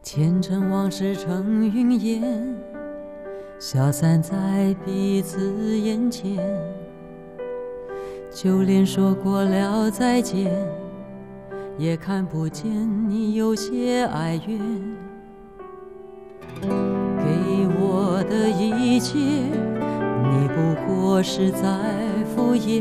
前尘往事成云烟，消散在彼此眼前。就连说过了再见，也看不见你有些哀怨。给我的一切，你不过是在敷衍。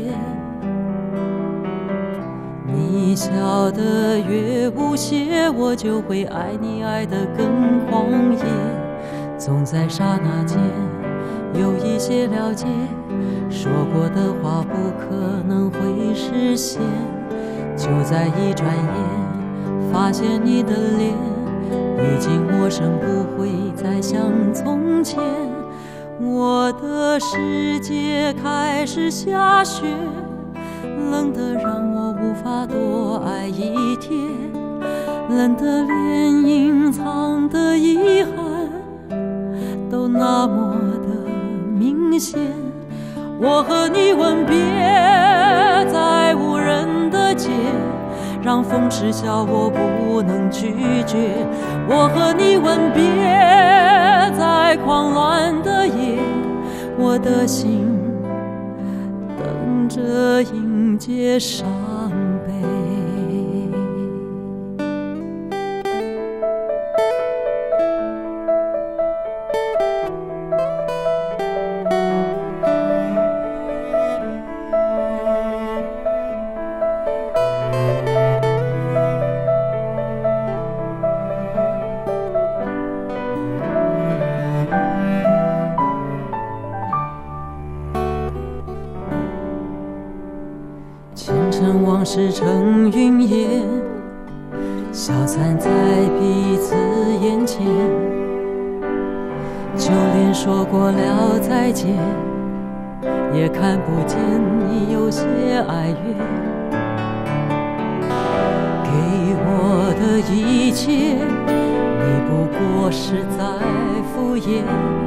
你笑得越无邪，我就会爱你爱得更狂野。总在刹那间有一些了解，说过的话不可能会实现。就在一转眼，发现你的脸已经陌生，不会再像从前。我的世界开始下雪，冷得让我无法多爱一天，冷得连隐藏的遗憾都那么的明显。我和你吻别在无人的街，让风痴笑我不能拒绝。我和你吻别在狂乱的夜，我的心等着迎接伤悲。前尘往事成云烟，消散在彼此眼前。就连说过了再见，也看不见你有些哀怨。给我的一切，你不过是在敷衍。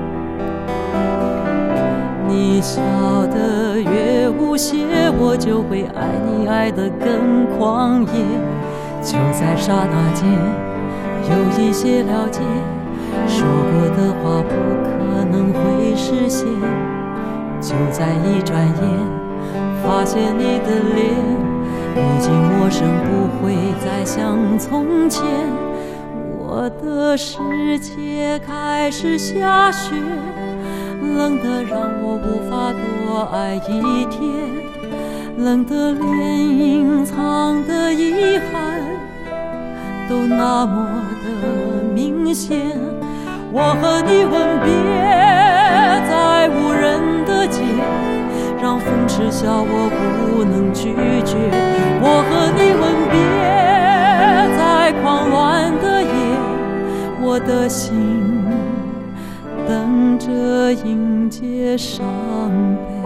你笑得越无邪，我就会爱你爱得更狂野。就在刹那间有一些了解，说过的话不可能会实现。就在一转眼，发现你的脸已经陌生，不会再像从前。我的世界开始下雪，冷得让我无法多爱一天，冷得连隐藏的遗憾都那么的明显。我和你吻别在无人的街，让风痴笑我不能拒绝。我和你吻别在狂乱的夜，我的心等着迎接伤悲。